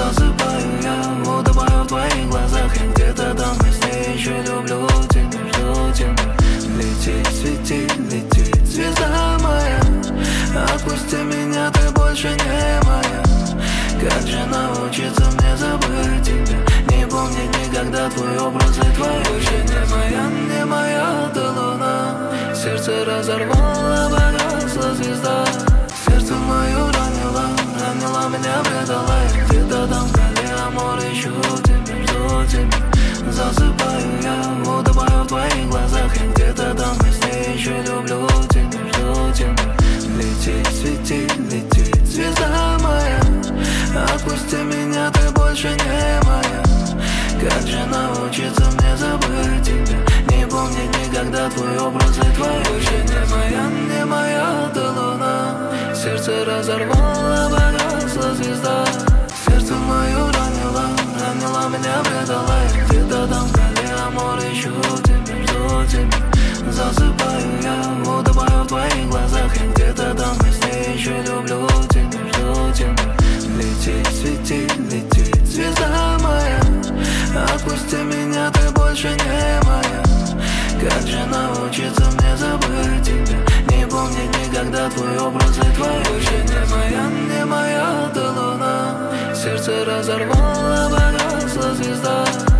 Засыпаю я, утопаю в твоих глазах. И где-то там во сне еще люблю тебя, жду тебя. Лети, свети, лети, звезда моя. Отпусти меня, ты больше не моя. Как же научиться мне забыть тебя? Не помнить никогда твой образ и твои. Больше не моя ты луна. Сердце разорвало, погасла звезда. Сердце мое ранила, меня предала. Я где-то там вдали, амор, ищу тебя, жду тебя. Засыпаю я, утопаю в твоих глазах. И где-то там во сне еще люблю тебя, жду тебя. Лети, свети, лети, звезда моя. Отпусти меня, ты больше не моя. Как же научиться мне забыть тебя? Не помнить никогда твой образ и твои. Больше не моя ты луна. Сердце разорвало, погасла звезда. Сердце мое ранила, меня предала. Я где-то там вдали, амор, ищу тебя, жду тебя. Засыпаю я, утопаю в твоих глазах. И где-то там во сне еще люблю тебя, жду тебя. Лети, свети, лети, звезда моя. Отпусти меня, ты больше не моя. Как же научиться мне забыть тебя? Не помнить никогда твой образ и твои. Больше не моя ты луна. Сердце разорвало, погасла звезда.